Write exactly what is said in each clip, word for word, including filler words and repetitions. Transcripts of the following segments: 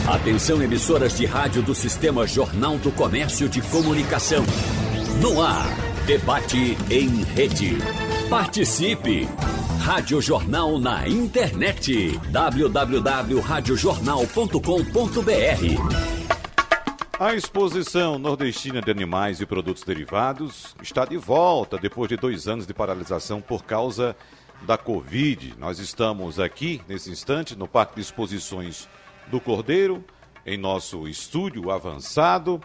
Atenção, emissoras de rádio do Sistema Jornal do Comércio de Comunicação. No ar, debate em rede. Participe! Rádio Jornal na internet. w w w ponto rádio jornal ponto com ponto b r. A exposição nordestina de animais e produtos derivados está de volta depois de dois anos de paralisação por causa da Covid. Nós estamos aqui, nesse instante, no Parque de Exposições do Cordeiro, em nosso estúdio avançado,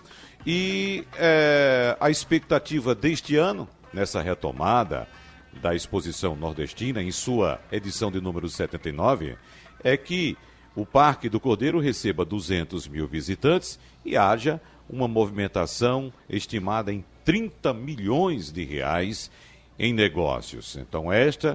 e é, a expectativa deste ano, nessa retomada da exposição nordestina, em sua edição de número setenta e nove, é que o Parque do Cordeiro receba duzentos mil visitantes e haja uma movimentação estimada em trinta milhões de reais em negócios. Então esta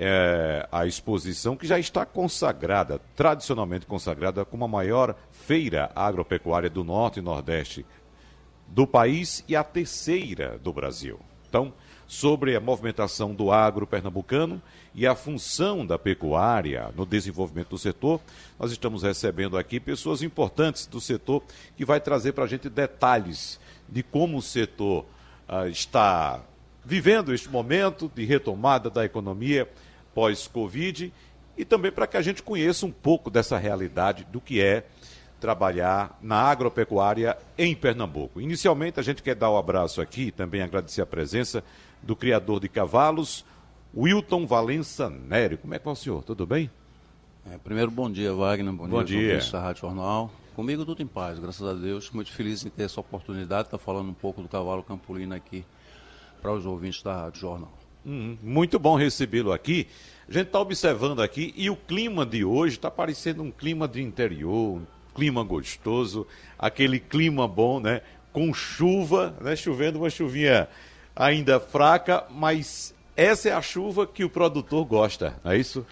é a exposição que já está consagrada, tradicionalmente consagrada, como a maior feira agropecuária do Norte e Nordeste do país e a terceira do Brasil. Então, sobre a movimentação do agro pernambucano e a função da pecuária no desenvolvimento do setor, nós estamos recebendo aqui pessoas importantes do setor que vai trazer para a gente detalhes de como o setor uh, está vivendo este momento de retomada da economia pós-Covid e também para que a gente conheça um pouco dessa realidade do que é trabalhar na agropecuária em Pernambuco. Inicialmente, a gente quer dar um abraço aqui e também agradecer a presença do criador de cavalos, Wilton Valença Nery. Como é que é o senhor? Tudo bem? É, primeiro, bom dia, Wagner. Bom, bom dia, dia. da Rádio Jornal. Comigo tudo em paz, graças a Deus. Muito feliz em ter essa oportunidade de estar falando um pouco do cavalo Campolina aqui para os ouvintes da Rádio Jornal. Hum, muito bom recebê-lo aqui. A gente está observando aqui e o clima de hoje está parecendo um clima de interior, um clima gostoso, aquele clima bom, né? Com chuva, né? Chovendo uma chuvinha ainda fraca, mas essa é a chuva que o produtor gosta, não é isso?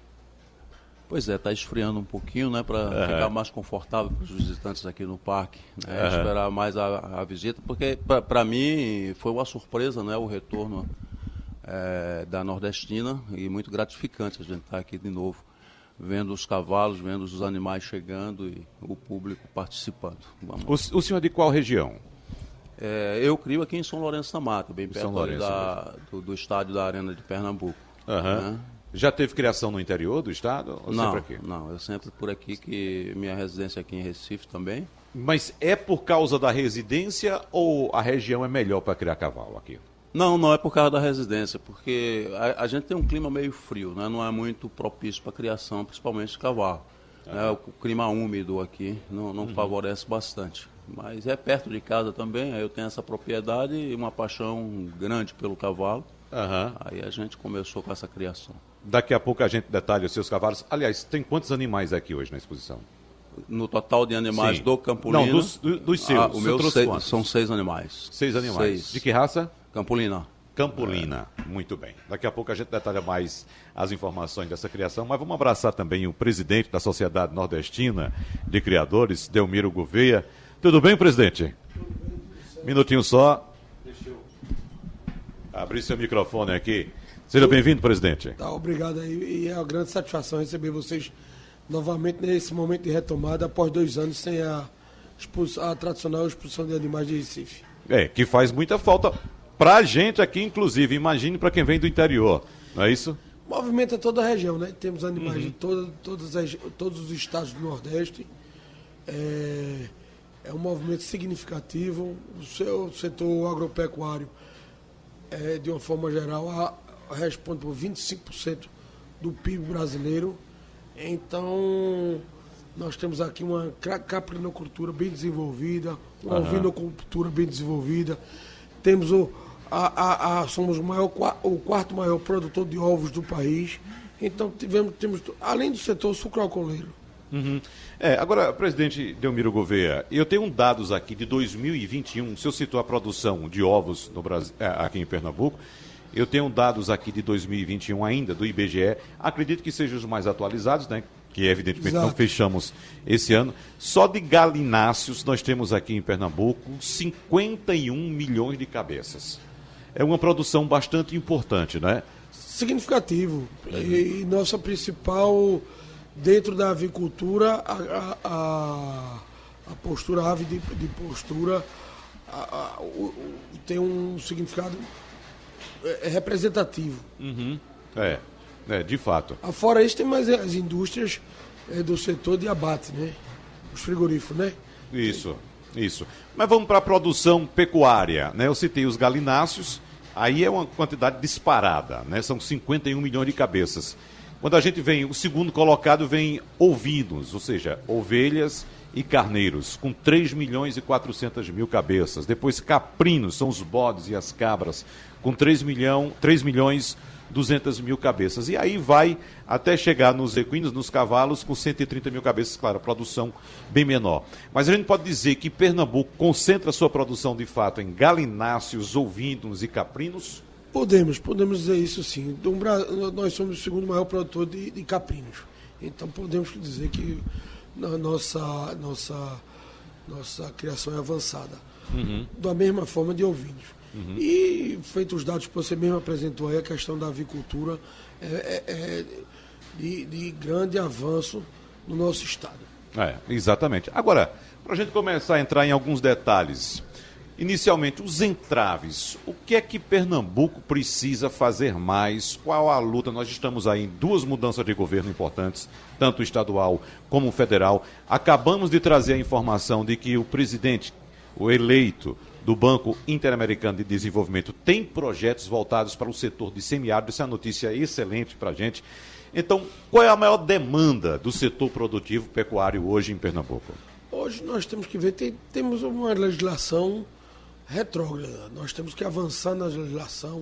Pois é, está esfriando um pouquinho, né? Para uhum. ficar mais confortável para os visitantes aqui no parque, né? Uhum. Esperar mais a, a visita, porque para mim foi uma surpresa, né? O retorno é, da Nordestina e muito gratificante a gente estar aqui de novo, vendo os cavalos, vendo os animais chegando e o público participando. O, o senhor é de qual região? É, eu crio aqui em São Lourenço da Mata, bem perto da, do, do estádio da Arena de Pernambuco. Uhum. Né? Já teve criação no interior do estado? Ou não, sempre aqui? não, eu sempre por aqui, que minha residência aqui em Recife também. Mas é por causa da residência ou a região é melhor para criar cavalo aqui? Não, não é por causa da residência, porque a, a gente tem um clima meio frio, né? Não é muito propício para a criação, principalmente de cavalo. Ah. Né? O, o clima úmido aqui não, não uhum. favorece bastante. Mas é perto de casa também, aí eu tenho essa propriedade e uma paixão grande pelo cavalo. Uhum. Aí a gente começou com essa criação. Daqui a pouco a gente detalha os seus cavalos. Aliás, tem quantos animais aqui hoje na exposição? No total de animais Sim. do Campolina? Não, dos, do, dos seus. Ah, o meu seis, são seis animais. Seis animais. Seis. De que raça? Campolina. Campolina, é. Muito bem. Daqui a pouco a gente detalha mais as informações dessa criação, mas vamos abraçar também o presidente da Sociedade Nordestina de Criadores, Delmiro Gouveia. Tudo bem, presidente? Minutinho só. Deixa eu abrir seu microfone aqui. Seja bem-vindo, presidente. Tá, obrigado aí. E é uma grande satisfação receber vocês novamente nesse momento de retomada, após dois anos sem a, a tradicional exposição de animais de Recife. É, que faz muita falta pra gente aqui, inclusive. Imagine para quem vem do interior, não é isso? Movimenta toda a região, né? Temos animais uhum. de todo, todas as, todos os estados do Nordeste. É, é um movimento significativo. O seu setor agropecuário, é, de uma forma geral, a, a responde por vinte e cinco por cento do P I B brasileiro. Então, nós temos aqui uma caprinocultura bem desenvolvida, uma uhum. ovinocultura bem desenvolvida. Temos o, a, a, a, somos o, maior, o quarto maior produtor de ovos do país. Então, tivemos, temos, além do setor sucroalcooleiro. Uhum. É, agora, presidente Delmiro Gouveia, eu tenho dados aqui de dois mil e vinte e um, se eu citou a produção de ovos no Brasil, aqui em Pernambuco, eu tenho dados aqui de dois mil e vinte e um ainda, do I B G E, acredito que sejam os mais atualizados, né? Que evidentemente Exato. Não fechamos esse ano. Só de galináceos nós temos aqui em Pernambuco cinquenta e um milhões de cabeças. É uma produção bastante importante, né? Significativo. Uhum. E nossa principal dentro da avicultura, a, a, a postura, a ave de, de postura a, a, o, o, tem um significado é, representativo. Uhum. É, é, de fato. Fora isso, tem mais as indústrias é, do setor de abate, né? Os frigoríficos, né? Isso, isso. Mas vamos para a produção pecuária, né? Eu citei os galináceos, aí é uma quantidade disparada, né? São cinquenta e um milhões de cabeças. Quando a gente vem, o segundo colocado vem ovinos, ou seja, ovelhas e carneiros, com três milhões e quatrocentas mil cabeças. Depois caprinos, são os bodes e as cabras, com três milhões e duzentas mil cabeças. E aí vai até chegar nos equinos, nos cavalos, com cento e trinta mil cabeças, claro, produção bem menor. Mas a gente pode dizer que Pernambuco concentra sua produção de fato em galináceos, ovinos e caprinos? Podemos, podemos dizer isso sim. Nós somos o segundo maior produtor de, de caprinos. Então podemos dizer que a nossa, nossa, nossa criação é avançada. Uhum. Da mesma forma de ovinos. Uhum. E, feito os dados que você mesmo apresentou aí, a questão da avicultura é, é, é de, de grande avanço no nosso estado. É, exatamente. Agora, para a gente começar a entrar em alguns detalhes, inicialmente, os entraves. O que é que Pernambuco precisa fazer mais? Qual a luta? Nós estamos aí em duas mudanças de governo importantes, tanto estadual como federal. Acabamos de trazer a informação de que o presidente, o eleito do Banco Interamericano de Desenvolvimento, tem projetos voltados para o setor de semiárido. Essa é uma notícia excelente para a gente. Então, qual é a maior demanda do setor produtivo pecuário hoje em Pernambuco? Hoje nós temos que ver, tem, temos uma legislação retrógrada. Nós temos que avançar na legislação,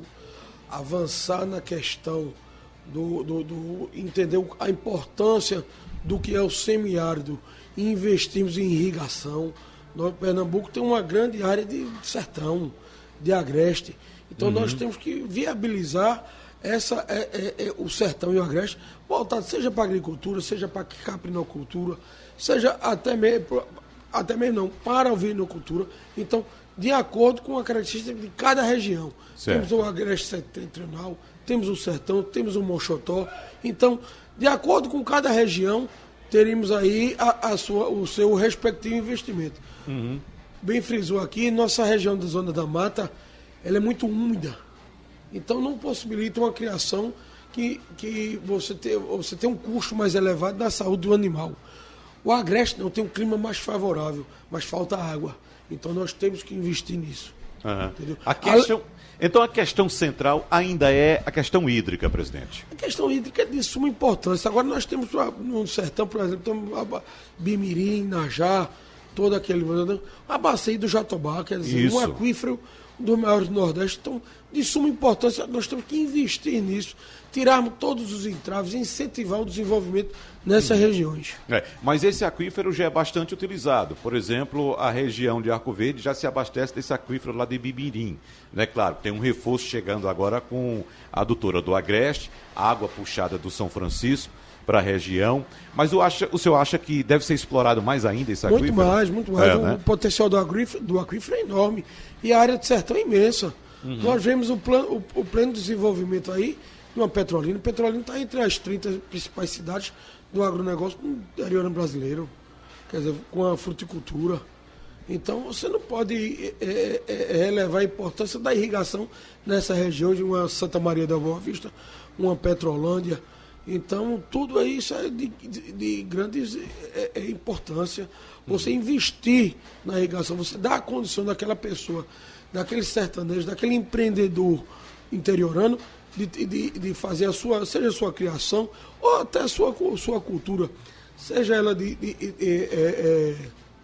avançar na questão do, do, do entender a importância do que é o semiárido e investirmos em irrigação. Nós, Pernambuco tem uma grande área de sertão, de agreste. Então uhum. nós temos que viabilizar essa, é, é, é, o sertão e o agreste, voltado seja para a agricultura, seja para a caprinocultura, seja até mesmo, até mesmo não, para a ovinocultura. Então, de acordo com a característica de cada região. Certo. Temos o agreste setentrional, temos o sertão, temos o Mochotó. Então, de acordo com cada região, teríamos aí a, a sua, o seu respectivo investimento. Uhum. Bem frisou aqui, nossa região da Zona da Mata, ela é muito úmida. Então, não possibilita uma criação que, que você, tem, você tem um custo mais elevado na saúde do animal. O agreste não tem um clima mais favorável, mas falta água. Então nós temos que investir nisso. Uhum. Entendeu? A questão, então a questão central ainda é a questão hídrica, presidente. A questão hídrica é de suma importância. Agora nós temos no sertão, por exemplo, temos Bimirim, Najá, todo aquele... A bacia do Jatobá, quer dizer, Isso. um aquífero dos maiores do Nordeste. Então, de suma importância, nós temos que investir nisso, tirarmos todos os entraves e incentivar o desenvolvimento nessas uhum. regiões. É, mas esse aquífero já é bastante utilizado. Por exemplo, a região de Arco Verde já se abastece desse aquífero lá de Bimirim. Né? Claro, tem um reforço chegando agora com a adutora do Agreste, água puxada do São Francisco para a região. Mas o, acha, o senhor acha que deve ser explorado mais ainda esse aquífero? Muito mais, muito mais. É, o né? potencial do aquífero, do aquífero é enorme. E a área de sertão é imensa. Uhum. Nós vemos o plano, o, o pleno desenvolvimento aí de uma Petrolina. Petrolina está entre as trinta principais cidades do agronegócio no interior brasileiro, quer dizer, com a fruticultura. Então, você não pode é, é, relevar a importância da irrigação nessa região de uma Santa Maria da Boa Vista, uma Petrolândia. Então, tudo isso é de, de, de grande é, é importância. Você investir na irrigação, você dá a condição daquela pessoa, daquele sertanejo, daquele empreendedor interiorano, de, de, de fazer a sua, seja a sua criação, ou até a sua, sua cultura, seja ela de, de, de, de é, é,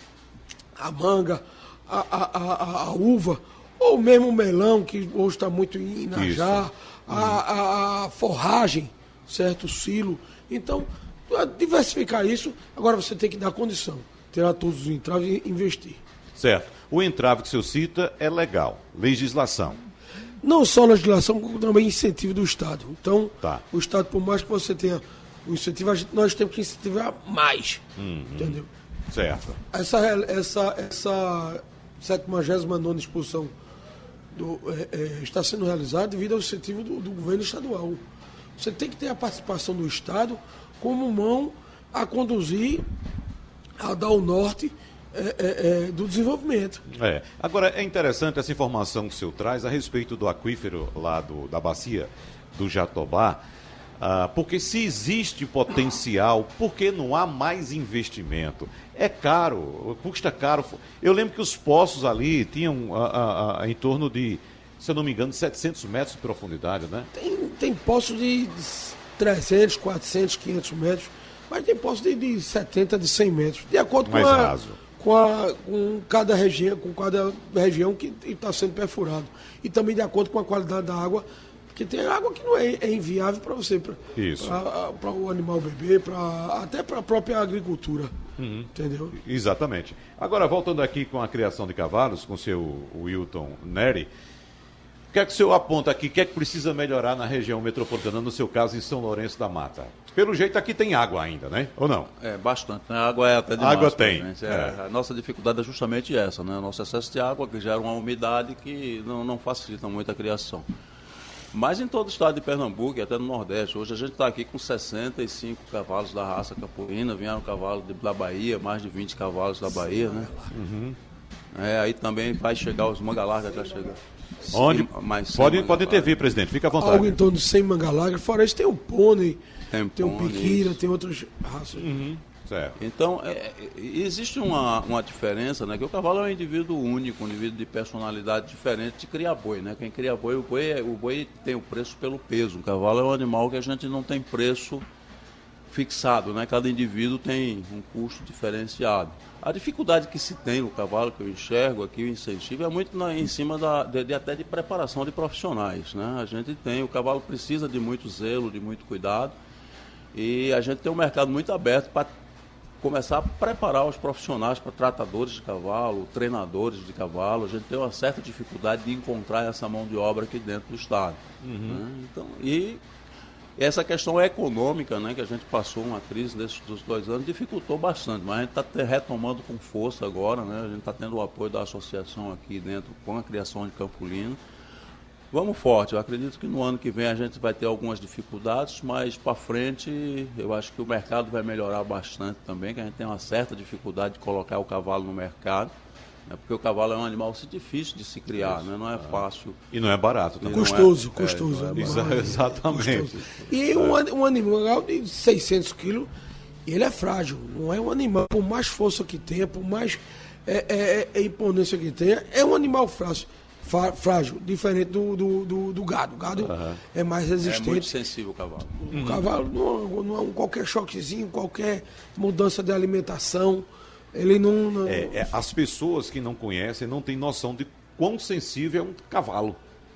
a manga, a, a, a, a uva, ou mesmo o melão, que hoje está muito em Najá, a, a, a forragem, certo? O silo. Então, diversificar isso, agora você tem que dar condição, tirar todos os entraves e investir. Certo. O entrave que o senhor cita é legal, legislação. Não só legislação, como também incentivo do Estado. Então, tá. o Estado, por mais que você tenha o incentivo, nós temos que incentivar mais. Uhum. Entendeu? Certo. Essa, essa, essa setenta e nona expulsão do, é, é, está sendo realizada devido ao incentivo do, do governo estadual. Você tem que ter a participação do Estado como mão a conduzir, a dar o norte é, é, é, do desenvolvimento. É. Agora, é interessante essa informação que o senhor traz a respeito do aquífero lá do, da bacia do Jatobá, ah, porque se existe potencial, por que não há mais investimento? É caro, custa caro. Eu lembro que os poços ali tinham ah, ah, ah, em torno de, se eu não me engano, setecentos metros de profundidade, né? Tem, tem poços de trezentos, quatrocentos, quinhentos metros, mas tem poços de, de setenta, de cem metros, de acordo com mais a, raso. Com, a, com cada região, com cada região que está sendo perfurado. E também de acordo com a qualidade da água, porque tem água que não é, é inviável para você, para o animal beber, pra, até para a própria agricultura. Uhum. Entendeu? Exatamente. Agora, voltando aqui com a criação de cavalos, com o seu Wilton Neri, o que é que o senhor aponta aqui? O que é que precisa melhorar na região metropolitana, no seu caso, em São Lourenço da Mata? Pelo jeito, aqui tem água ainda, né? Ou não? É, bastante. Né? A água é até demais. Água tem. É, é. A nossa dificuldade é justamente essa, né? O nosso excesso de água, que gera uma umidade que não, não facilita muito a criação. Mas em todo o estado de Pernambuco e até no Nordeste, hoje a gente está aqui com sessenta e cinco cavalos da raça capoeira, vieram cavalos da Bahia, mais de vinte cavalos da Bahia, né? Uhum. É, aí também vai chegar os manga larga, já chega. Onde? Mais pode pode intervir, presidente, fica à vontade. Algo em torno de cem manga larga, fora isso tem o pônei, tem, tem o piquira, isso. tem outras raças. Uhum. Certo. Então, é, existe uma, uma diferença, né? Que o cavalo é um indivíduo único, um indivíduo de personalidade diferente de criar boi, né? Quem cria boi, o boi, o boi tem o preço pelo peso. O cavalo é um animal que a gente não tem preço fixado, né? Cada indivíduo tem um custo diferenciado. A dificuldade que se tem no cavalo, que eu enxergo aqui, o incentivo, é muito na, em cima da, de, de, até de preparação de profissionais, né? A gente tem, o cavalo precisa de muito zelo, de muito cuidado, e a gente tem um mercado muito aberto para começar a preparar os profissionais para tratadores de cavalo, treinadores de cavalo. A gente tem uma certa dificuldade de encontrar essa mão de obra aqui dentro do estado. Uhum. Né? Então, e essa questão econômica, né, que a gente passou uma crise nesses dos dois anos, dificultou bastante, mas a gente está retomando com força agora, né? A gente está tendo o apoio da associação aqui dentro com a criação de Campolino. Vamos forte, eu acredito que no ano que vem a gente vai ter algumas dificuldades, mas para frente eu acho que o mercado vai melhorar bastante também, que a gente tem uma certa dificuldade de colocar o cavalo no mercado, né, porque o cavalo é um animal difícil de se criar, né, não é fácil. E não é barato também. Custoso, é, custoso. É, é, exatamente. Custoso. E um, um animal de seiscentos quilos, ele é frágil, não é um animal, por mais força que tenha, por mais é, é, é, imponência que tenha, é um animal frágil. Frágil, diferente do, do, do, do gado. O gado uhum. é mais resistente. É muito sensível o cavalo. O uhum. cavalo, não, não, não, qualquer choquezinho, qualquer mudança de alimentação, ele não... não... É, é, as pessoas que não conhecem não têm noção de quão sensível é um cavalo.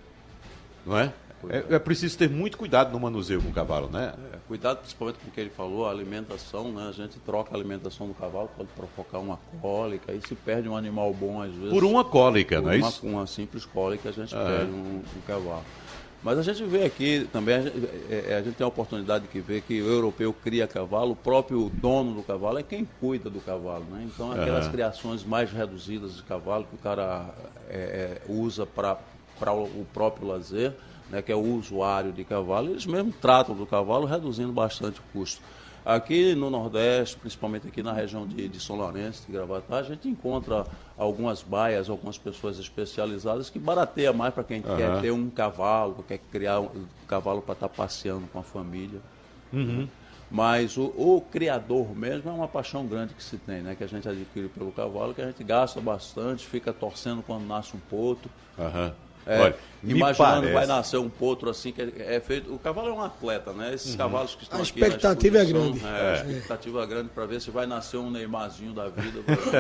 Não é? É, é preciso ter muito cuidado no manuseio com o cavalo, né? É, cuidado principalmente com o que ele falou, a alimentação, né? A gente troca a alimentação do cavalo, pode provocar uma cólica, aí se perde um animal bom às vezes. Por uma cólica, não é uma, isso? Por uma simples cólica a gente ah, perde um, um cavalo. Mas a gente vê aqui também, a gente, é, a gente tem a oportunidade de ver que o europeu cria cavalo, o próprio dono do cavalo é quem cuida do cavalo, né? Então aquelas ah. criações mais reduzidas de cavalo que o cara é, é, usa para o próprio lazer, né, que é o usuário de cavalo, eles mesmo tratam do cavalo, reduzindo bastante o custo. Aqui no Nordeste, principalmente aqui na região de, de São Lourenço, de Gravatá, a gente encontra algumas baias, algumas pessoas especializadas que barateia mais para quem uhum. quer ter um cavalo, quer criar um cavalo para estar passeando com a família. Uhum. Mas o, o criador mesmo é uma paixão grande que se tem, né, que a gente adquire pelo cavalo, que a gente gasta bastante, fica torcendo quando nasce um potro. Uhum. É, Olha, imaginando parece... vai nascer um potro assim, que é, é feito. O cavalo é um atleta, né? Esses uhum. cavalos que estão a aqui. Expectativa é grande. É, é. A expectativa é grande para ver se vai nascer um Neymarzinho da vida.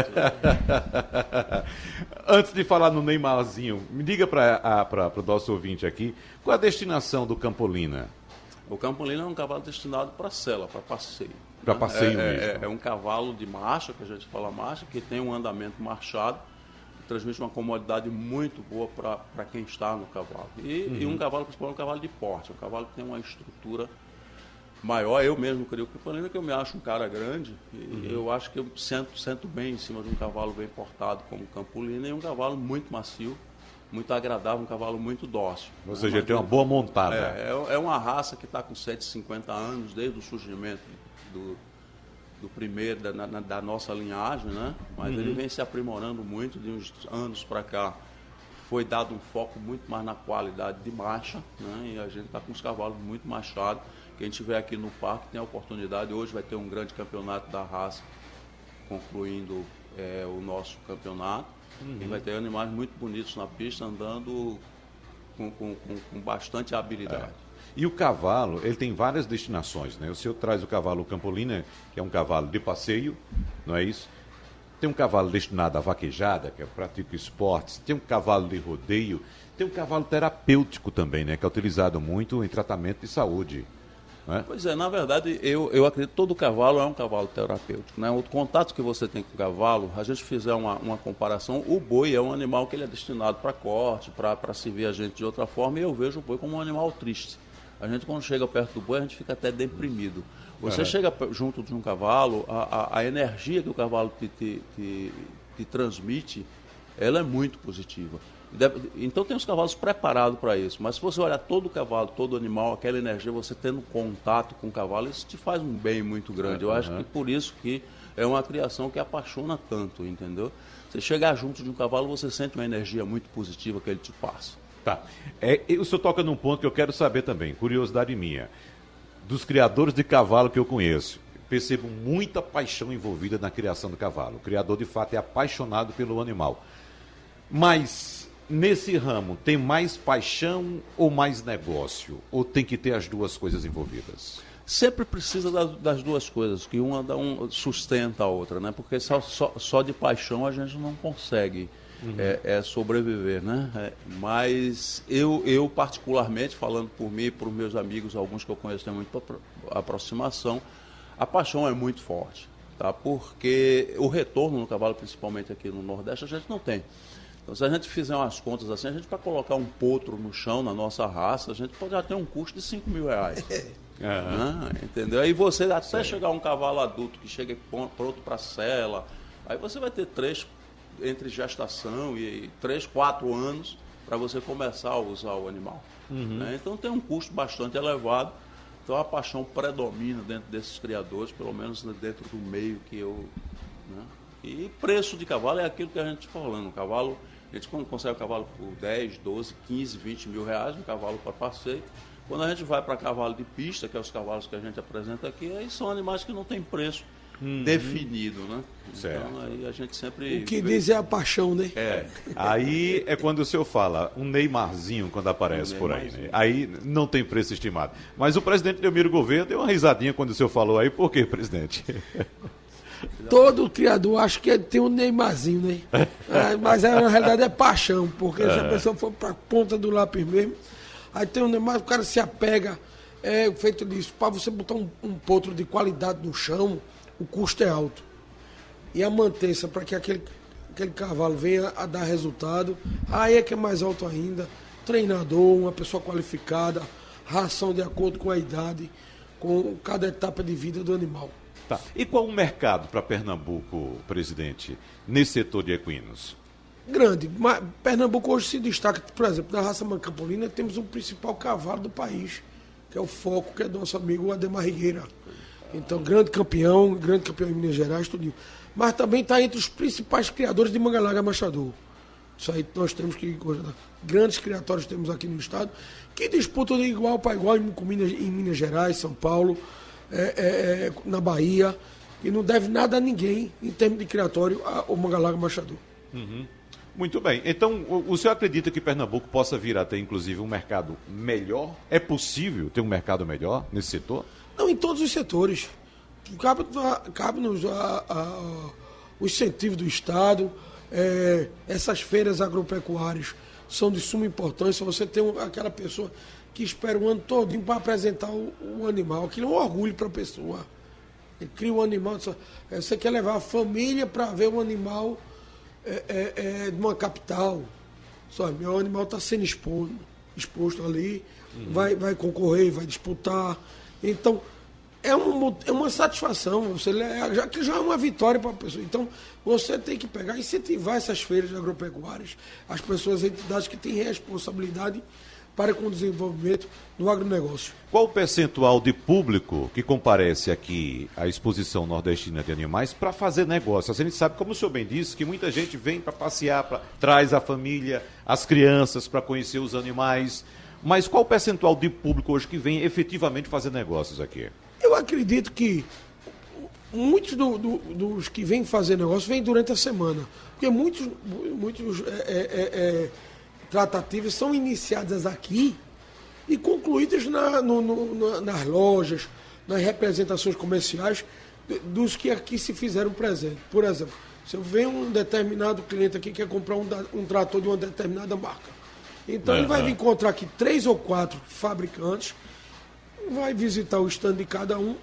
Antes de falar no Neymarzinho, me diga para o nosso ouvinte aqui, qual a destinação do Campolina? O Campolina é um cavalo destinado para sela, para passeio. Para né? passeio é, mesmo. É, é um cavalo de marcha, que a gente fala marcha, que tem um andamento marchado, transmite uma comodidade muito boa para quem está no cavalo. E, uhum. e um cavalo, principalmente um cavalo de porte, um cavalo que tem uma estrutura maior. Eu mesmo creio que o Campolina, que eu me acho um cara grande, e uhum. eu acho que eu sento, sento bem em cima de um cavalo bem portado como o Campolina, e um cavalo muito macio, muito agradável, um cavalo muito dócil. Ou seja, tem uma boa montada. É, é, é uma raça que está com cento e cinquenta anos, desde o surgimento do, do primeiro, da, na, da nossa linhagem, né? Mas uhum. ele vem se aprimorando muito de uns anos para cá. Foi dado um foco muito mais na qualidade de marcha, né? E a gente está com os cavalos muito machados. Quem estiver aqui no parque tem a oportunidade. Hoje vai ter um grande campeonato da raça, concluindo é, o nosso campeonato. Uhum. E vai ter animais muito bonitos na pista, andando com, com, com, com bastante habilidade. É. E o cavalo, ele tem várias destinações, né? O senhor traz o cavalo Campolina, que é um cavalo de passeio, não é isso? Tem um cavalo destinado à vaquejada, que é pratica esportes. Tem um cavalo de rodeio. Tem um cavalo terapêutico também, né? Que é utilizado muito em tratamento de saúde. Não é? Pois é, na verdade, eu, eu acredito que todo cavalo é um cavalo terapêutico, né? O contato que você tem com o cavalo, a gente fizer uma, uma comparação, o boi é um animal que ele é destinado para corte, para se ver a gente de outra forma, e eu vejo o boi como um animal triste. A gente, quando chega perto do boi, a gente fica até deprimido. Você uhum. chega junto de um cavalo, a, a, a energia que o cavalo te, te, te, te transmite, ela é muito positiva. Então tem os cavalos preparados para isso, mas se você olhar todo cavalo, todo animal, aquela energia, você tendo contato com o cavalo, isso te faz um bem muito grande. Eu uhum. acho que por isso que é uma criação que apaixona tanto, entendeu? Você chegar junto de um cavalo, você sente uma energia muito positiva que ele te passa. Tá. É, o senhor toca num ponto que eu quero saber também, curiosidade minha. Dos criadores de cavalo que eu conheço, percebo muita paixão envolvida na criação do cavalo. O criador, de fato, é apaixonado pelo animal. Mas, nesse ramo, tem mais paixão ou mais negócio? Ou tem que ter as duas coisas envolvidas? Sempre precisa das, das duas coisas, que uma dá um, sustenta a outra, né? Porque só, só, só de paixão a gente não consegue uhum. é, é sobreviver, né? É, mas eu, eu, particularmente, falando por mim e por meus amigos, alguns que eu conheço têm muita aproximação, a paixão é muito forte, tá? Porque o retorno no cavalo, principalmente aqui no Nordeste, a gente não tem. Então, se a gente fizer umas contas assim, a gente, para colocar um potro no chão, na nossa raça, a gente pode já ter um custo de cinco mil reais. Uhum. Ah, entendeu? Aí você, até Sim. chegar um cavalo adulto que chega pronto para sela, aí você vai ter três, entre gestação e três, quatro anos para você começar a usar o animal. Uhum. Né? Então tem um custo bastante elevado. Então a paixão predomina dentro desses criadores, pelo menos dentro do meio que eu... Né? E preço de cavalo é aquilo que a gente está falando. O cavalo, a gente consegue o cavalo por dez, doze, quinze, vinte mil reais, um cavalo para passeio. Quando a gente vai para cavalo de pista, que é os cavalos que a gente apresenta aqui, aí são animais que não têm preço uhum. definido, né? Certo. Então aí a gente sempre... O que vê... diz é a paixão, né? É. Aí é quando o senhor fala, um Neymarzinho quando aparece um por aí, né? Aí não tem preço estimado. Mas o presidente Delmiro Gouveia deu uma risadinha quando o senhor falou aí. Por quê, presidente? Todo criador acha que tem um Neymarzinho, né? É, mas na realidade é paixão, porque é. se a pessoa for para a ponta do lápis mesmo, aí tem um Neymar, o cara se apega, é feito disso. Para você botar um, um potro de qualidade no chão, o custo é alto. E a mantença para que aquele, aquele cavalo venha a dar resultado, aí é que é mais alto ainda. Treinador, uma pessoa qualificada, ração de acordo com a idade, com cada etapa de vida do animal. Tá. E qual o mercado para Pernambuco, presidente, nesse setor de equinos? Grande. Mas Pernambuco hoje se destaca, por exemplo, na raça Campolina temos o principal cavalo do país, que é o Foco, que é do nosso amigo Ademar Rigueira. Então, grande campeão, grande campeão em Minas Gerais, tudo. Mas também está entre os principais criadores de manga larga machador. Isso aí nós temos que... Grandes criatórios temos aqui no estado, que disputam de igual para igual em Minas, em Minas Gerais, São Paulo, é, é, na Bahia, e não deve nada a ninguém em termos de criatório o manga larga machador. Uhum. Muito bem. Então, o senhor acredita que Pernambuco possa vir a ter, inclusive, um mercado melhor? É possível ter um mercado melhor nesse setor? Não, em todos os setores. Cabe, cabe-nos a, a, o incentivo do Estado. É, essas feiras agropecuárias são de suma importância. Você tem um, aquela pessoa que espera o ano todinho para apresentar o, o animal. Aquilo é um orgulho para a pessoa. Ele cria um animal. Você quer levar a família para ver um animal... É, é, é de uma capital, sabe? Meu animal está sendo exposto, exposto ali, uhum. vai, vai concorrer, vai disputar. Então, é, um, é uma satisfação, você, já que já é uma vitória para a pessoa. Então, você tem que pegar e incentivar essas feiras agropecuárias, as pessoas, as entidades que têm responsabilidade para com o desenvolvimento do agronegócio. Qual o percentual de público que comparece aqui à exposição nordestina de animais para fazer negócio? A gente sabe, como o senhor bem disse, que muita gente vem para passear, pra, traz a família, as crianças para conhecer os animais. Mas qual o percentual de público hoje que vem efetivamente fazer negócios aqui? Eu acredito que muitos do, do, dos que vêm fazer negócio vêm durante a semana. Porque muitos, muitos é, é, é, tratativas são iniciadas aqui e concluídas na, no, no, nas lojas, nas representações comerciais dos que aqui se fizeram presente. Por exemplo, se eu venho um determinado cliente aqui que quer comprar um, um trator de uma determinada marca, então uhum. ele vai encontrar aqui três ou quatro fabricantes, vai visitar o stand de cada um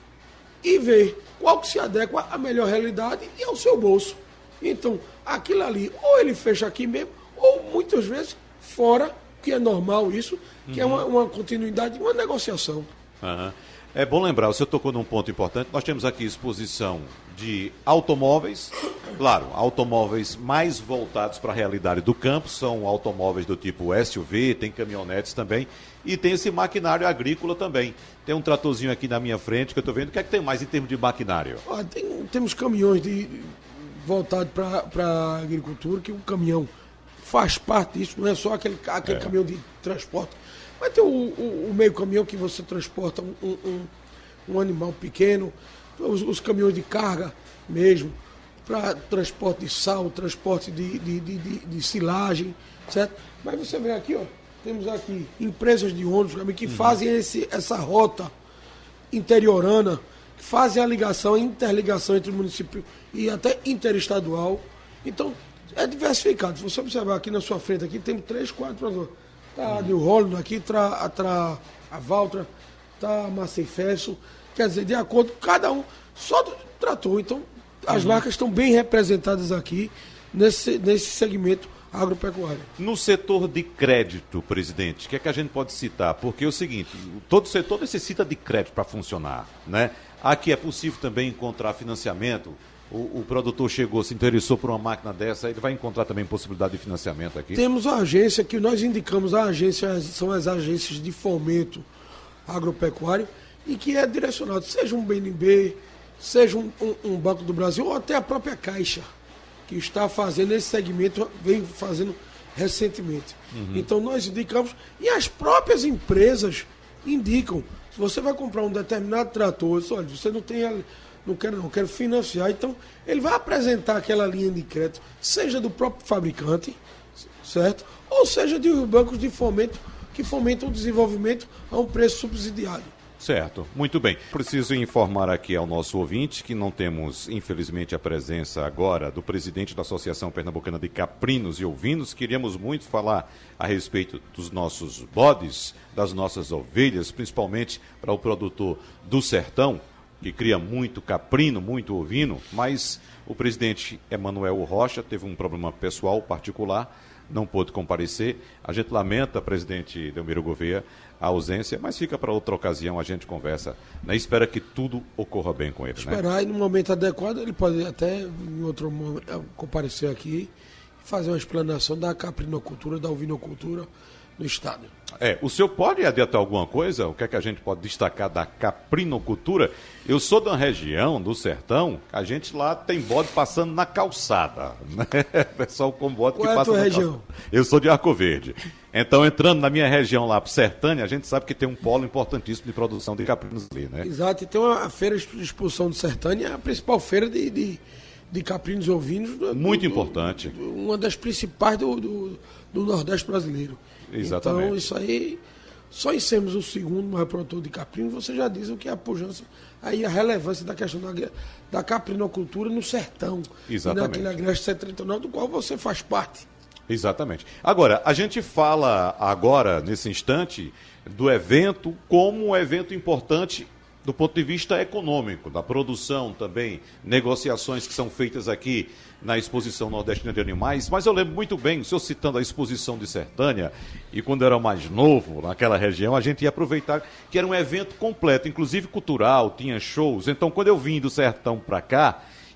e ver qual que se adequa à melhor realidade e ao seu bolso. Então, aquilo ali, ou ele fecha aqui mesmo, ou muitas vezes fora, que é normal isso, que uhum. é uma, uma continuidade, uma negociação. Uhum. É bom lembrar, o senhor tocou num ponto importante, nós temos aqui exposição de automóveis, claro, automóveis mais voltados para a realidade do campo, são automóveis do tipo S U V, tem caminhonetes também, e tem esse maquinário agrícola também. Tem um tratorzinho aqui na minha frente que eu estou vendo, o que é que tem mais em termos de maquinário? Ah, tem, temos caminhões de, voltados para a agricultura, que o caminhão faz parte disso, não é só aquele, aquele é. caminhão de transporte. Vai ter o, o, o meio caminhão que você transporta um, um, um animal pequeno, os, os caminhões de carga mesmo, para transporte de sal, transporte de, de, de, de, de silagem, certo? Mas você vê aqui, ó, temos aqui empresas de ônibus que uhum. fazem esse, essa rota interiorana, que fazem a ligação, a interligação entre o município e até interestadual. Então, é diversificado. Se você observar aqui na sua frente, aqui tem três, quatro... Tá a New Holland aqui, tra, a, tra, a Valtra, tá a Massey Ferguson, quer dizer, de acordo com cada um, só do trator. Então, as uhum. marcas estão bem representadas aqui nesse, nesse segmento agropecuário. No setor de crédito, presidente, o que é que a gente pode citar? Porque é o seguinte, todo setor necessita de crédito para funcionar, né? Aqui é possível também encontrar financiamento. O, o produtor chegou, se interessou por uma máquina dessa, ele vai encontrar também possibilidade de financiamento aqui? Temos a agência que nós indicamos, a agência são as agências de fomento agropecuário e que é direcionado, seja um B N B, seja um, um, um Banco do Brasil ou até a própria Caixa, que está fazendo esse segmento, vem fazendo recentemente. Uhum. Então nós indicamos e as próprias empresas indicam, se você vai comprar um determinado trator, olha, você não tem... A, Não quero não, quero financiar. Então, ele vai apresentar aquela linha de crédito, seja do próprio fabricante, certo? Ou seja de bancos de fomento que fomentam o desenvolvimento a um preço subsidiado. Certo, muito bem. Preciso informar aqui ao nosso ouvinte que não temos, infelizmente, a presença agora do presidente da Associação Pernambucana de Caprinos e Ovinos. Queríamos muito falar a respeito dos nossos bodes, das nossas ovelhas, principalmente para o produtor do sertão, que cria muito caprino, muito ovino, mas o presidente Emanuel Rocha teve um problema pessoal particular, não pôde comparecer. A gente lamenta, presidente Delmiro Gouveia, a ausência, mas fica para outra ocasião, a gente conversa, né? Espera que tudo ocorra bem com ele. Esperar, né? E no momento adequado, ele pode até, em outro momento, comparecer aqui e fazer uma explanação da caprinocultura, da ovinocultura no estado. É, o senhor pode adiantar alguma coisa? O que é que a gente pode destacar da caprinocultura? Eu sou da região, do sertão, a gente lá tem bode passando na calçada, né? Pessoal com bode Qual que é passa a tua na região? calçada. Eu sou de Arco Verde. Então, entrando na minha região lá, Sertânia, a gente sabe que tem um polo importantíssimo de produção de caprinos ali, né? Exato, e tem uma a feira de expulsão de Sertânia, é a principal feira de, de, de caprinos e ovinos. Do, Muito do, importante. Do, uma das principais do, do, do Nordeste brasileiro. Exatamente. Então, isso aí, só em sermos o segundo maior produtor de caprino, você já diz o que é a pujança, aí a relevância da questão da, da caprinocultura no sertão. Exatamente. E naquele agreste setentrional do qual você faz parte. Exatamente. Agora, a gente fala agora, nesse instante, do evento como um evento importante do ponto de vista econômico, da produção também, negociações que são feitas aqui na Exposição Nordestina de Animais, mas eu lembro muito bem, o senhor citando a exposição de Sertânia, e quando eu era mais novo, naquela região, a gente ia aproveitar que era um evento completo, inclusive cultural, tinha shows. Então, quando eu vim do sertão para cá,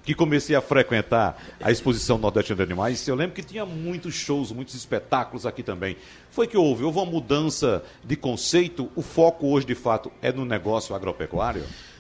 que comecei a frequentar a exposição Nordestina de Animais, eu lembro que tinha muitos shows, muitos espetáculos aqui também. Foi que houve? Houve uma mudança de conceito? O foco hoje, de fato, é no negócio agropecuário?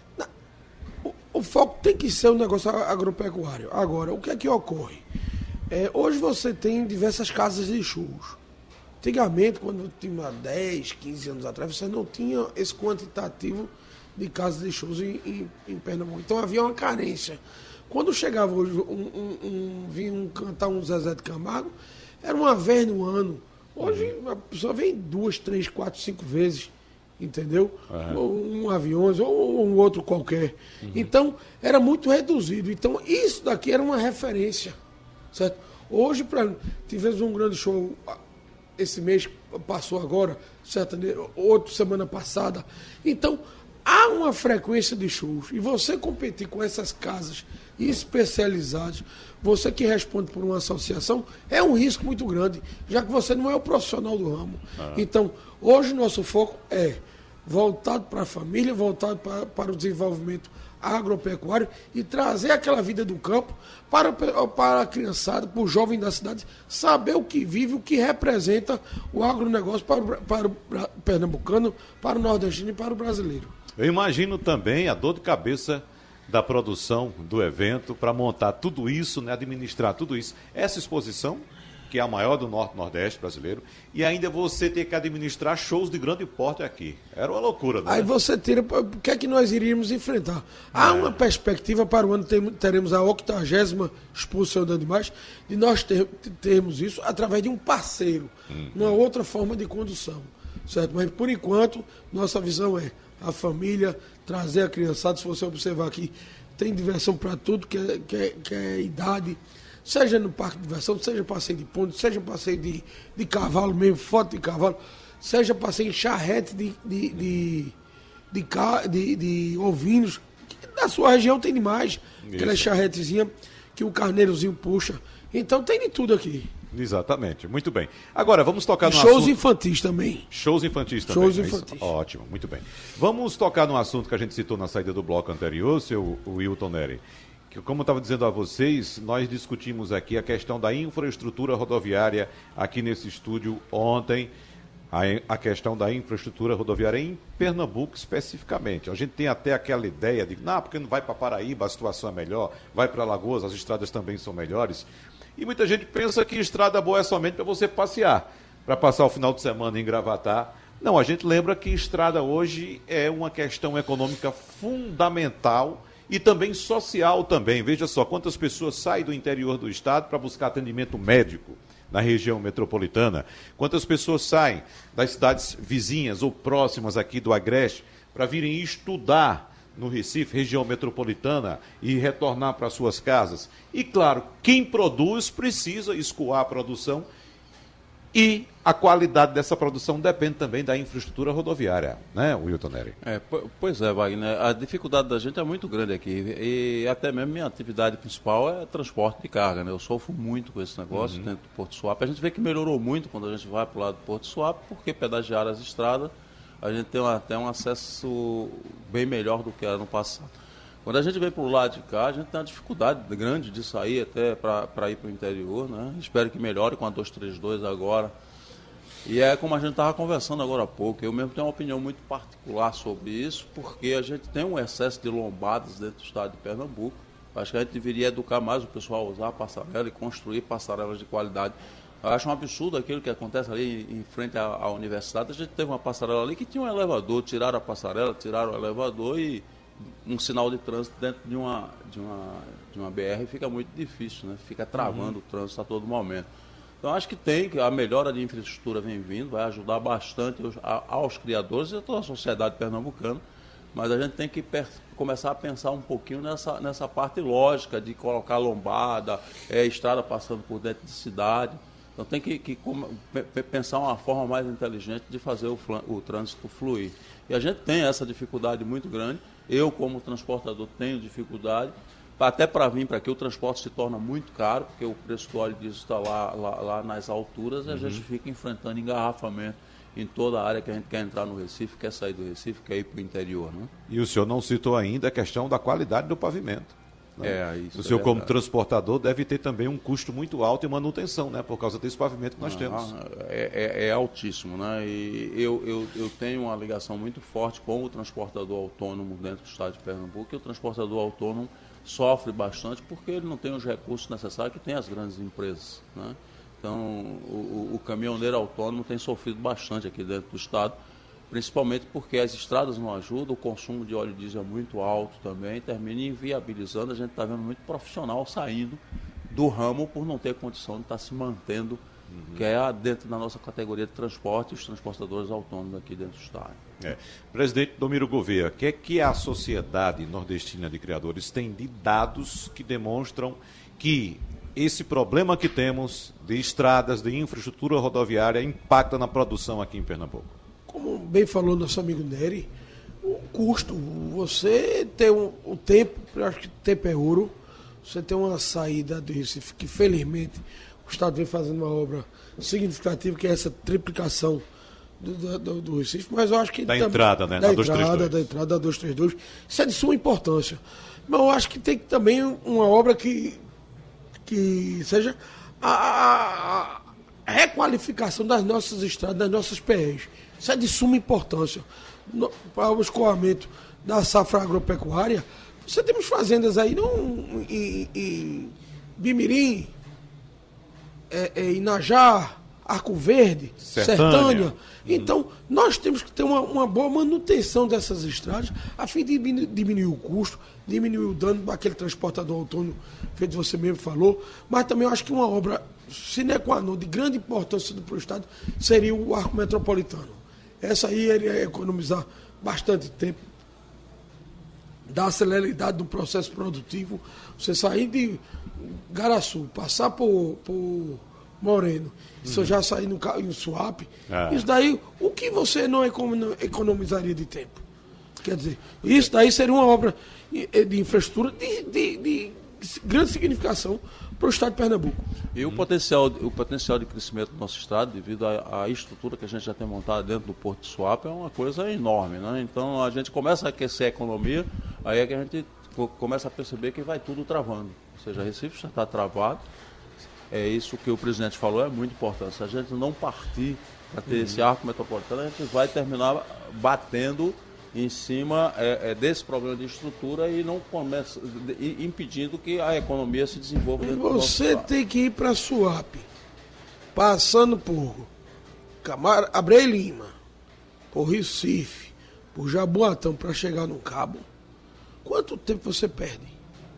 O, o foco tem que ser o negócio agropecuário. Agora, o que é que ocorre? É, hoje você tem diversas casas de shows. Antigamente, quando tinha dez, quinze anos atrás, você não tinha esse quantitativo de casas de shows em, em, em Pernambuco. Então havia uma carência. Quando chegava hoje, um, um, um, vinha um, cantar um Zezé de Camargo, era uma vez no ano. Hoje a pessoa vem duas, três, quatro, cinco vezes, entendeu? Uhum. Ou um Aviões, ou um outro qualquer. Uhum. Então, era muito reduzido. Então, isso daqui era uma referência, certo? Hoje, pra, tivemos um grande show esse mês, passou agora, certo? Outro semana passada. Então, há uma frequência de shows. E você competir com essas casas especializadas, você que responde por uma associação, é um risco muito grande, já que você não é o profissional do ramo. Ah. Então, hoje o nosso foco é voltado para a família, voltado para, para o desenvolvimento agropecuário e trazer aquela vida do campo para, para a criançada, para o jovem da cidade, saber o que vive, o que representa o agronegócio para o, para o pernambucano, para o nordestino e para o brasileiro. Eu imagino também a dor de cabeça da produção do evento para montar tudo isso, né, administrar tudo isso. Essa exposição, que é a maior do Norte Nordeste brasileiro, e ainda você ter que administrar shows de grande porte aqui. Era uma loucura, né? Aí você tira, o que é que nós iríamos enfrentar? Há é. uma perspectiva para o ano, teremos a octagésima exposição de animais, de nós ter, termos isso através de um parceiro, hum. uma outra forma de condução, certo? Mas, por enquanto, nossa visão é a família, trazer a criançada. Se você observar aqui, tem diversão para tudo, que é, que, é, que é idade, seja no parque de diversão, seja passeio de ponte, seja passeio de, de cavalo mesmo, foto de cavalo, seja passeio em charrete de, de, de, de, de, de, de ovinos. Na sua região tem demais, aquela charretezinha que o carneirozinho puxa. Então tem de tudo aqui. Exatamente, muito bem. Agora, vamos tocar no shows assunto... infantis também. Shows infantis também. Shows infantis. Ótimo, muito bem. Vamos tocar no assunto que a gente citou na saída do bloco anterior, seu Wilton Neri. Que, como eu estava dizendo a vocês, nós discutimos aqui a questão da infraestrutura rodoviária aqui nesse estúdio ontem, a, a questão da infraestrutura rodoviária em Pernambuco especificamente. A gente tem até aquela ideia de, não, porque não vai para Paraíba, a situação é melhor, vai para Alagoas, as estradas também são melhores. E muita gente pensa que estrada boa é somente para você passear, para passar o final de semana em Gravatá. Não, a gente lembra que estrada hoje é uma questão econômica fundamental e também social também. Veja só, quantas pessoas saem do interior do estado para buscar atendimento médico na região metropolitana. Quantas pessoas saem das cidades vizinhas ou próximas aqui do Agreste para virem estudar no Recife, região metropolitana, e retornar para suas casas. E, claro, quem produz precisa escoar a produção e a qualidade dessa produção depende também da infraestrutura rodoviária, né, Wilton Neri? É, pois é, Wagner, a dificuldade da gente é muito grande aqui e até mesmo minha atividade principal é transporte de carga, né? Eu sofro muito com esse negócio uhum. dentro do Porto Suape. A gente vê que melhorou muito quando a gente vai para o lado do Porto Suape, porque pedagiar as estradas a gente tem até um acesso bem melhor do que era no passado. Quando a gente vem para o lado de cá, a gente tem uma dificuldade grande de sair até para ir para o interior, né? Espero que melhore com a duzentos e trinta e dois agora. E é como a gente estava conversando agora há pouco, eu mesmo tenho uma opinião muito particular sobre isso, porque a gente tem um excesso de lombadas dentro do estado de Pernambuco. Acho que a gente deveria educar mais o pessoal a usar a passarela e construir passarelas de qualidade. Eu acho um absurdo aquilo que acontece ali em frente à, à universidade. A gente teve uma passarela ali que tinha um elevador, tiraram a passarela, tiraram o elevador e um sinal de trânsito dentro de uma, de uma, de uma B R fica muito difícil, né? Fica travando uhum. o trânsito a todo momento. Então acho que tem, que a melhora de infraestrutura vem vindo, vai ajudar bastante aos, aos criadores e a toda a sociedade pernambucana, mas a gente tem que per, começar a pensar um pouquinho nessa, nessa parte lógica de colocar lombada, é, estrada passando por dentro de cidade. Então tem que, que pensar uma forma mais inteligente de fazer o, o trânsito fluir. E a gente tem essa dificuldade muito grande. Eu, como transportador, tenho dificuldade. Até para vir para aqui, o transporte se torna muito caro, porque o preço do óleo diesel está lá, lá, lá nas alturas, e a uhum. gente fica enfrentando engarrafamento em toda a área que a gente quer entrar no Recife, quer sair do Recife, quer ir para o interior. Né? E o senhor não citou ainda a questão da qualidade do pavimento. Né? É, isso o senhor, é como transportador, deve ter também um custo muito alto em manutenção, né? Por causa desse pavimento que nós ah, temos. É, é, é altíssimo, né? E eu, eu, eu tenho uma ligação muito forte com o transportador autônomo dentro do estado de Pernambuco, e o transportador autônomo sofre bastante porque ele não tem os recursos necessários que tem as grandes empresas, né? Então, o, o caminhoneiro autônomo tem sofrido bastante aqui dentro do estado, principalmente porque as estradas não ajudam, o consumo de óleo diesel é muito alto também, termina inviabilizando. A gente está vendo muito profissional saindo do ramo por não ter condição de estar se mantendo, uhum. que é dentro da nossa categoria de transporte, os transportadores autônomos aqui dentro do estado. É. Presidente Domiro Gouveia, o que é que a Sociedade Nordestina de Criadores tem de dados que demonstram que esse problema que temos de estradas, de infraestrutura rodoviária, impacta na produção aqui em Pernambuco? Como bem falou nosso amigo Nery, o custo, você tem um, o tempo, eu acho que o tempo é ouro, você tem uma saída do Recife, que felizmente o Estado vem fazendo uma obra significativa, que é essa triplicação do, do, do Recife, mas eu acho que... Da também, entrada, né? Da, da entrada, da entrada da duzentos e trinta e dois, isso é de suma importância. Mas eu acho que tem também uma obra que, que seja a, a requalificação das nossas estradas, das nossas P Es. Isso é de suma importância. No, para o escoamento da safra agropecuária, você temos fazendas aí não, em, em Bimirim, é, é, Inajá, Arco Verde, Sertânia. Sertânia. Então, nós temos que ter uma, uma boa manutenção dessas estradas, a fim de diminuir o custo, diminuir o dano daquele transportador autônomo, feito você mesmo falou, mas também eu acho que uma obra sine qua non de grande importância para o Estado seria o Arco Metropolitano. Essa aí iria economizar bastante tempo, dar celeridade do processo produtivo. Você sair de Garaçu, passar por, por Moreno, se eu já sair no, no Suape, é. Isso daí, o que você não economizaria de tempo? Quer dizer, isso daí seria uma obra de infraestrutura de, de, de grande significação para o estado de Pernambuco. E o potencial, o potencial de crescimento do nosso estado, devido à, à estrutura que a gente já tem montada dentro do Porto de Suape, é uma coisa enorme, né? Então a gente começa a aquecer a economia, aí é que a gente começa a perceber que vai tudo travando. Ou seja, Recife já está travado. É isso que o presidente falou, é muito importante. Se a gente não partir para ter uhum. esse arco metropolitano, a gente vai terminar batendo em cima é, é, desse problema de estrutura e não começa de, impedindo que a economia se desenvolva dentro do nosso Você tem que ir para Suape, passando por Camar... Abreu Lima, por Recife, por Jaboatão, para chegar no Cabo. Quanto tempo você perde?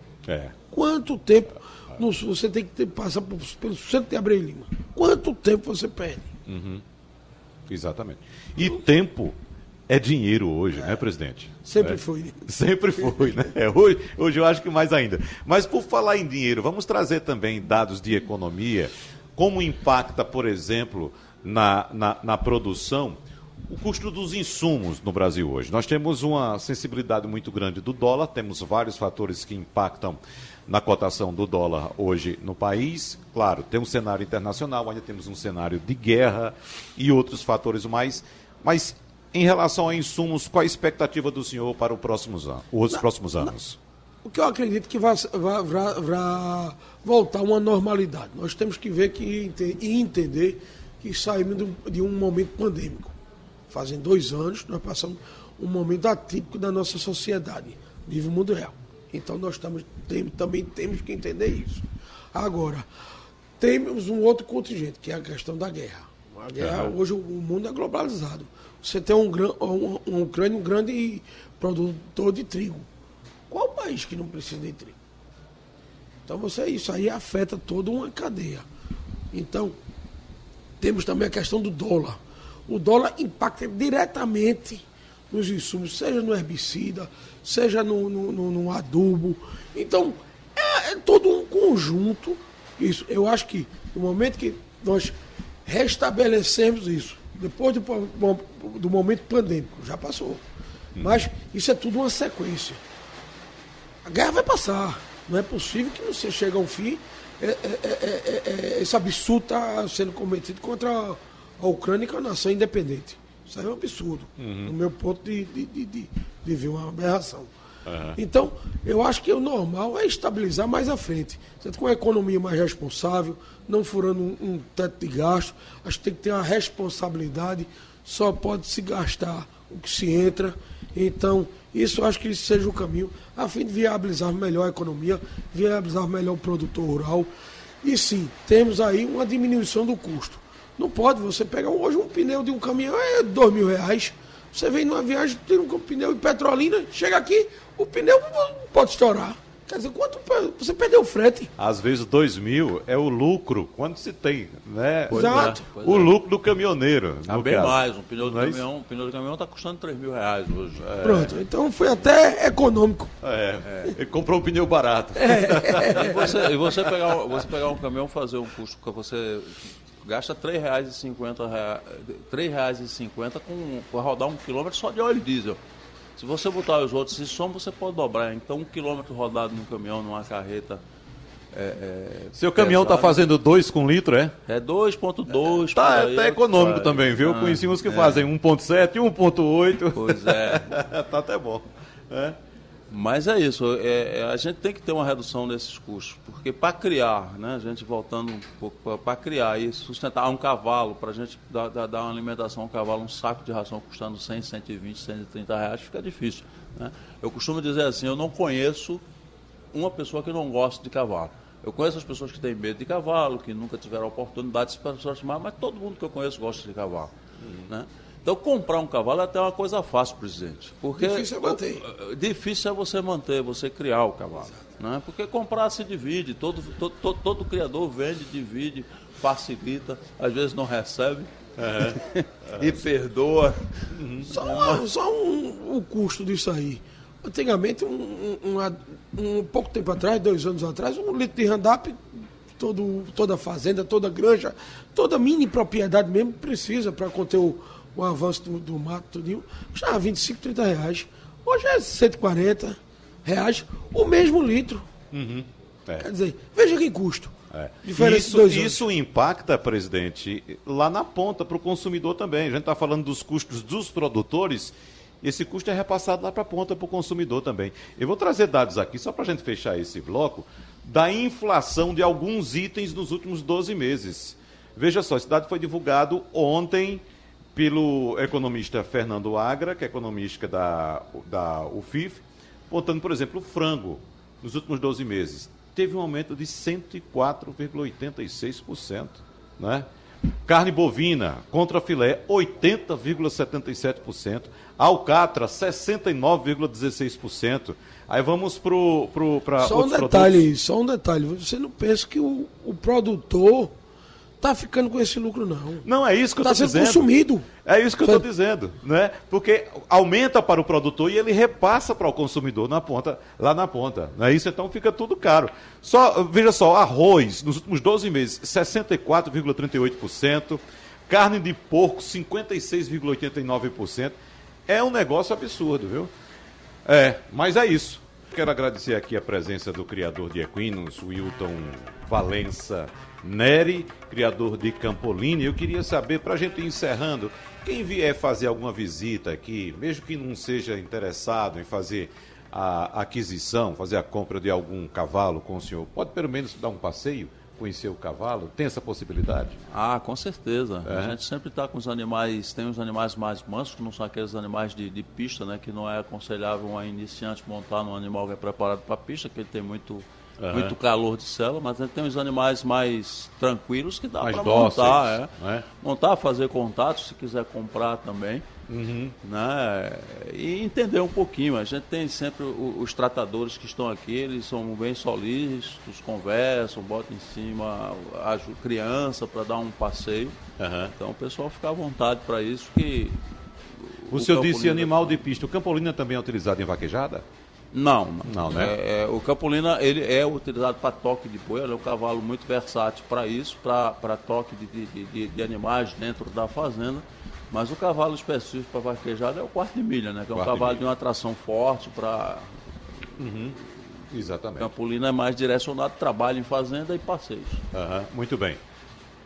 É. Quanto tempo no, você tem que ter, passar por, pelo centro de Abreu Lima? Quanto tempo você perde? Uhum. Exatamente. E tempo é dinheiro hoje, é. né, presidente? Sempre é. foi. Sempre foi, né? É, hoje, hoje eu acho que mais ainda. Mas por falar em dinheiro, vamos trazer também dados de economia. Como impacta, por exemplo, na, na, na produção, o custo dos insumos no Brasil hoje. Nós temos uma sensibilidade muito grande do dólar, temos vários fatores que impactam na cotação do dólar hoje no país. Claro, tem um cenário internacional, ainda temos um cenário de guerra e outros fatores mais. Mas, em relação a insumos, qual a expectativa do senhor para os próximos anos, os não, próximos anos? Não. O que eu acredito que vai, vai, vai, vai voltar a uma normalidade. Nós temos que ver que, e entender que saímos de um momento pandêmico. Fazem dois anos, nós passamos um momento atípico da nossa sociedade, nível mundial. Então, nós estamos, tem, também temos que entender isso. Agora, temos um outro contingente, que é a questão da guerra. A guerra, uhum. Hoje, o mundo é globalizado. Você tem um, um, um Ucrânia, um grande produtor de trigo. Qual país que não precisa de trigo? Então, você, isso aí afeta toda uma cadeia. Então, temos também a questão do dólar. O dólar impacta diretamente nos insumos, seja no herbicida, seja no, no, no, no adubo. Então, é, é todo um conjunto. Isso, eu acho que no momento que nós restabelecemos isso, depois do, do momento pandêmico, já passou. Mas isso é tudo uma sequência. A guerra vai passar. Não é possível que você chegue ao fim. É, é, é, é, esse absurdo está sendo cometido contra a Ucrânia, que é uma nação independente. Isso aí é um absurdo, uhum. no meu ponto de, de, de, de ver, uma aberração. Uhum. Então, eu acho que o normal é estabilizar mais à frente. Você com uma economia mais responsável, não furando um, um teto de gasto, acho que tem que ter uma responsabilidade, só pode se gastar o que se entra. Então, isso eu acho que isso seja o caminho, a fim de viabilizar melhor a economia, viabilizar melhor o produtor rural. E sim, temos aí uma diminuição do custo. Não pode você pegar hoje um pneu de um caminhão, é dois mil reais. Você vem numa viagem, tem um pneu de Petrolina, chega aqui, o pneu pode estourar. Quer dizer, quanto você perdeu o frete? Às vezes dois mil é o lucro, quando se tem, né? Pois Exato. É, o é. lucro do caminhoneiro. Ah, bem caso. mais, um pneu de caminhão, um pneu de caminhão está custando três mil reais hoje. É. Pronto, então foi até econômico. É, é. Ele comprou um pneu barato. É. E, você, e você, pegar, você pegar um caminhão, fazer um custo que você gasta três reais e cinquenta para rodar um quilômetro só de óleo diesel. Se você botar os outros, se soma, você pode dobrar. Então, um quilômetro rodado num caminhão, numa carreta... É, é, Seu caminhão está fazendo dois com litro, é? É dois ponto dois. Está é, tá econômico também, viu? Ah, conheci uns que é. fazem um ponto sete e um ponto oito. Pois é. Tá até bom. É. Mas é isso, é, a gente tem que ter uma redução desses custos, porque para criar, né, a gente voltando um pouco, para criar e sustentar um cavalo, para a gente dar, dar, dar uma alimentação a um cavalo, um saco de ração custando cem, cento e vinte, cento e trinta reais, fica difícil. Né? Eu costumo dizer assim, eu não conheço uma pessoa que não gosta de cavalo. Eu conheço as pessoas que têm medo de cavalo, que nunca tiveram a oportunidade de se aproximar, mas todo mundo que eu conheço gosta de cavalo. Uhum. Né? Então, comprar um cavalo é até uma coisa fácil, presidente. Porque difícil é manter. O, difícil é você manter, você criar o cavalo. Né? Porque comprar se divide, todo, todo, todo, todo criador vende, divide, facilita, às vezes não recebe uhum. e perdoa. Uhum. Só, um, só um, o custo disso aí. Antigamente, um, um, um, um pouco tempo atrás, dois anos atrás, um litro de Roundup, todo, toda fazenda, toda granja, toda mini propriedade mesmo precisa para conter o o avanço do, do mato, tudinho, já vinte e cinco, trinta reais. Hoje é cento e quarenta reais o mesmo litro. Uhum. É. Quer dizer, veja que custo. É. Isso, isso impacta, presidente, lá na ponta para o consumidor também. A gente está falando dos custos dos produtores, esse custo é repassado lá para a ponta para o consumidor também. Eu vou trazer dados aqui, só para a gente fechar esse bloco, da inflação de alguns itens nos últimos doze meses. Veja só, esse dado foi divulgado ontem pelo economista Fernando Agra, que é economista da, da U F I F, apontando, por exemplo, o frango, nos últimos doze meses, teve um aumento de cento e quatro vírgula oitenta e seis por cento. Né? Carne bovina, contra filé, oitenta vírgula setenta e sete por cento. Alcatra, sessenta e nove vírgula dezesseis por cento. Aí vamos para pro, pro, só um detalhe, produtos. Só um detalhe. Você não pensa que o, o produtor está ficando com esse lucro, não. Não, é isso que tá eu estou dizendo. Está sendo consumido. É isso que eu estou dizendo, né? Porque aumenta para o produtor e ele repassa para o consumidor na ponta, lá na ponta. Não é isso? Então fica tudo caro. Só, veja só, arroz, nos últimos doze meses, sessenta e quatro vírgula trinta e oito por cento. Carne de porco, cinquenta e seis vírgula oitenta e nove por cento. É um negócio absurdo, viu? É, mas é isso. Quero agradecer aqui a presença do criador de equinos, Wilton Valença Neri, criador de Campolini. Eu queria saber, para a gente ir encerrando, quem vier fazer alguma visita aqui, mesmo que não seja interessado em fazer a aquisição, fazer a compra de algum cavalo com o senhor, pode pelo menos dar um passeio, conhecer o cavalo? Tem essa possibilidade? Ah, com certeza. É. A gente sempre está com os animais, tem os animais mais mansos, que não são aqueles animais de, de pista, né, que não é aconselhável um iniciante montar num animal que é preparado para pista, que ele tem muito... Uhum. muito calor de cela, mas a gente tem os animais mais tranquilos que dá para montar, é. É. montar, fazer contato, se quiser comprar também, uhum. né? E entender um pouquinho. A gente tem sempre os tratadores que estão aqui, eles são bem solícitos, conversam, botam em cima a criança para dar um passeio. Uhum. Então o pessoal fica à vontade para isso. Que o, o senhor disse animal de pista, o Campolina também é utilizado em vaquejada? Não, não, não né? É, é, o Campolina ele é utilizado para toque de boi, ele é um cavalo muito versátil para isso, para toque de, de, de, de animais dentro da fazenda, mas o cavalo específico para vaquejada é o quarto de milha, né? Que é um cavalo de, de uma atração forte para... Uhum. Exatamente. O Campolina é mais direcionado a trabalho em fazenda e passeios. Uhum. Muito bem.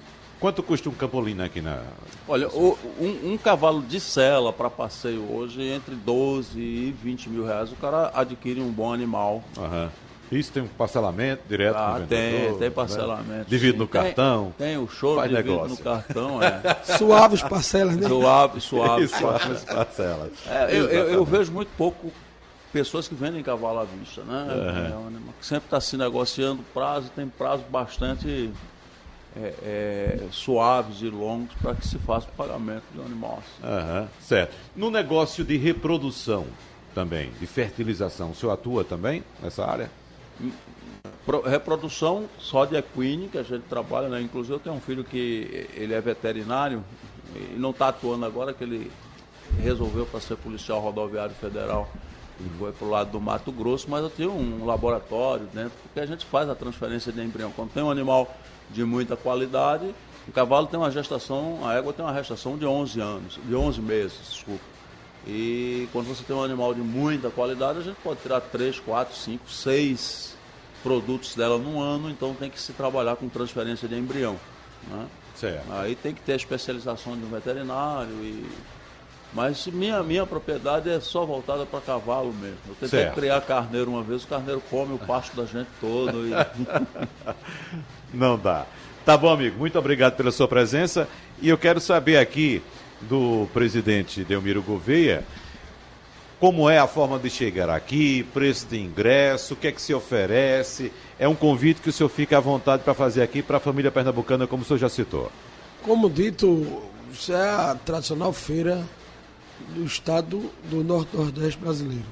Quanto custa um campolino aqui na... Olha, o, um, um cavalo de sela para passeio hoje, entre doze e vinte mil reais, o cara adquire um bom animal. Aham. Isso tem um parcelamento direto ah, com o vendedor? Tem, tem parcelamento. Né? Divide no cartão? Tem, tem o choro, faz divide negócio. no cartão, é. Suaves parcelas, né? Suave, suave. Suaves parcelas. É, eu, eu, eu vejo muito pouco pessoas que vendem cavalo à vista, né? Uhum. É um animal que sempre está se negociando prazo, tem prazos bastante é, é, suaves e longos para que se faça o pagamento do animal. Assim. Uhum. Certo. No negócio de reprodução também, de fertilização, o senhor atua também nessa área? Reprodução só de equine, que a gente trabalha, né? Inclusive eu tenho um filho que ele é veterinário e não está atuando agora, que ele resolveu para ser policial rodoviário federal e foi para o lado do Mato Grosso, mas eu tenho um laboratório dentro, porque a gente faz a transferência de embrião. Quando tem um animal de muita qualidade, o cavalo tem uma gestação, a égua tem uma gestação de onze anos, de onze meses, desculpa. E quando você tem um animal de muita qualidade, a gente pode tirar três, quatro, cinco, seis produtos dela num ano, então tem que se trabalhar com transferência de embrião. Né? Certo. Aí tem que ter a especialização de um veterinário. E... Mas minha, minha propriedade é só voltada para cavalo mesmo. Eu tentei certo. criar carneiro uma vez, o carneiro come o pasto da gente todo. E... Não dá. Tá bom, amigo. Muito obrigado pela sua presença. E eu quero saber aqui do presidente Delmiro Gouveia, como é a forma de chegar aqui, preço de ingresso, o que é que se oferece, é um convite que o senhor fica à vontade para fazer aqui para a família pernambucana, como o senhor já citou. Como dito, isso é a tradicional feira do estado do Norte-Nordeste brasileiro.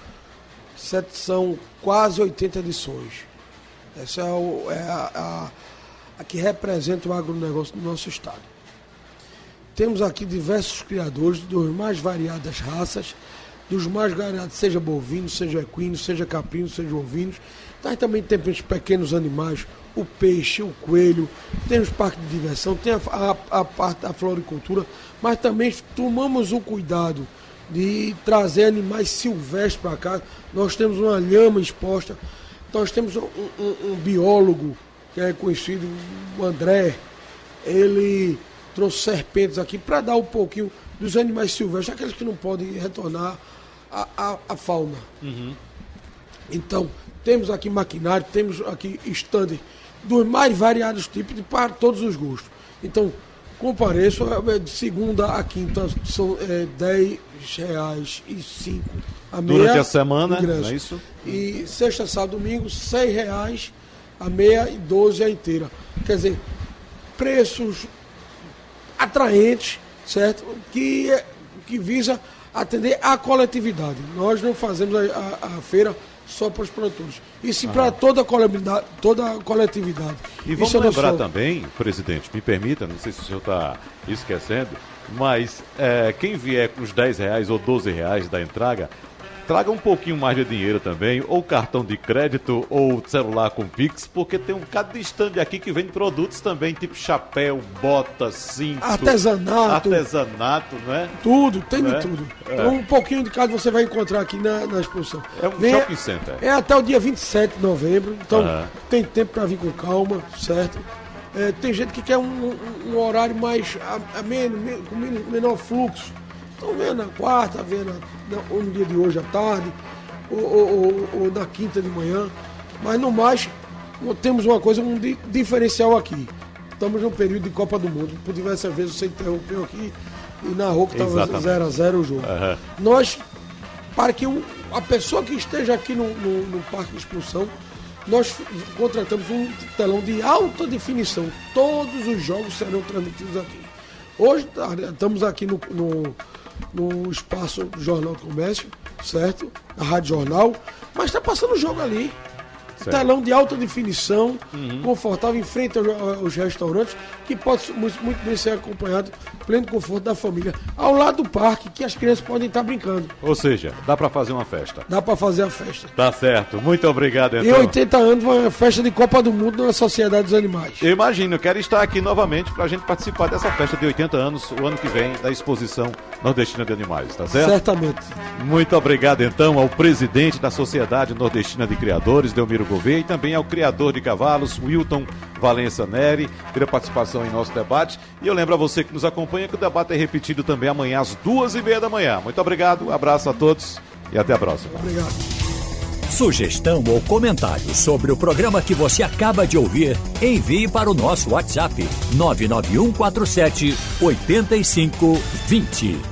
São quase oitenta edições. Essa é, o, é a, a, a que representa o agronegócio do nosso estado. Temos aqui diversos criadores dos mais variadas raças, dos mais variados, seja bovinos, seja equinos, seja caprinos, seja ovinos. Nós também temos pequenos animais, o peixe, o coelho, temos parque de diversão, tem a, a, a parte da floricultura, mas também tomamos o cuidado de trazer animais silvestres para cá. Nós temos uma lhama exposta, nós temos um, um, um biólogo que é conhecido, o André, ele trouxe serpentes aqui para dar um pouquinho dos animais silvestres, aqueles que não podem retornar à, à, à fauna. Uhum. Então, temos aqui maquinário, temos aqui stand dos mais variados tipos de, para todos os gostos. Então, compareço, de segunda a quinta são é, dez reais e cinco a meia. Durante a semana, ingresso. Não é isso? E sexta, sábado, domingo, seis reais a meia e doze a inteira. Quer dizer, preços atraentes, certo? Que, que visa atender a coletividade. Nós não fazemos a, a, a feira só para os produtores, e sim para toda a coletividade. Toda a coletividade. E vamos lembrar também, presidente, me permita, não sei se o senhor está esquecendo, mas é, quem vier com os dez reais ou doze reais da entrada, traga um pouquinho mais de dinheiro também, ou cartão de crédito, ou celular com Pix, porque tem um bocado de stand aqui que vende produtos também, tipo chapéu, bota, cinto, artesanato, artesanato, né? Tudo, tem né? de tudo. É. Então um pouquinho de cada você vai encontrar aqui na, na exposição. É um Venha, shopping center. É até o dia vinte e sete de novembro, então Uhum. tem tempo para vir com calma, certo? É, tem gente que quer um, um, um horário mais a, a menos, men- com men- menor fluxo. Então venha na quarta, venha na, na, ou no dia de hoje à tarde, ou, ou, ou, ou na quinta de manhã. Mas no mais, temos uma coisa, um di- diferencial aqui. Estamos num período de Copa do Mundo. Por diversas vezes você interrompeu aqui e narrou que estava Exatamente. zero a zero o jogo. Uhum. Nós, para que o, a pessoa que esteja aqui no, no, no Parque de Exposição, nós contratamos um telão de alta definição. Todos os jogos serão transmitidos aqui. Hoje estamos aqui no, no, no espaço do Jornal do Comércio, certo? Na Rádio Jornal, mas está passando o jogo ali. Certo. Telão de alta definição, Uhum. confortável, em frente aos, aos restaurantes, que pode muito, muito bem ser acompanhado, pleno conforto da família, ao lado do parque, que as crianças podem estar brincando. Ou seja, dá para fazer uma festa. Dá para fazer a festa. Tá certo, muito obrigado Em então. oitenta anos, uma festa de Copa do Mundo na Sociedade dos Animais. Eu imagino, eu quero estar aqui novamente para a gente participar dessa festa de oitenta anos, o ano que vem, da exposição Nordestina de Animais, tá certo? Certamente. Muito obrigado, então, ao presidente da Sociedade Nordestina de Criadores, Delmiro Gouveia, e também ao criador de cavalos, Wilton Valença Neri, pela participação em nosso debate. E eu lembro a você que nos acompanha que o debate é repetido também amanhã às duas e meia da manhã. Muito obrigado, um abraço a todos e até a próxima. Obrigado. Sugestão ou comentário sobre o programa que você acaba de ouvir, envie para o nosso WhatsApp nove nove um quatro sete oito cinco dois zero.